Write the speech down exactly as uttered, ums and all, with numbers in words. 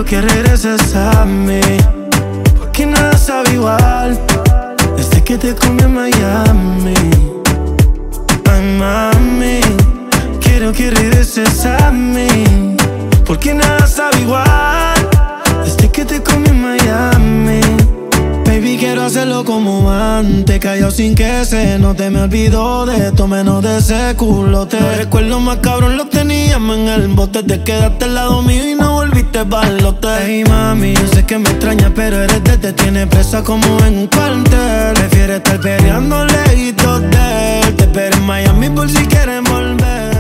que regreses a mí, porque nada sabe igual desde que te comí en Miami. Ay, mami, quiero que regreses a mí, porque nada sabe igual desde que te comí en Miami. Baby, quiero hacerlo como antes, callado sin que se note. Me olvido de esto, menos de ese culote. Los recuerdos más cabrón los teníamos en el bote. Te quedaste al lado mío y no volviste pa'l lote. Hey mami, yo sé que me extrañas, pero eres de te tiene presa como en un cuartel. Prefieres estar peleando lejitos de él. Te espero en Miami por si quieres volver.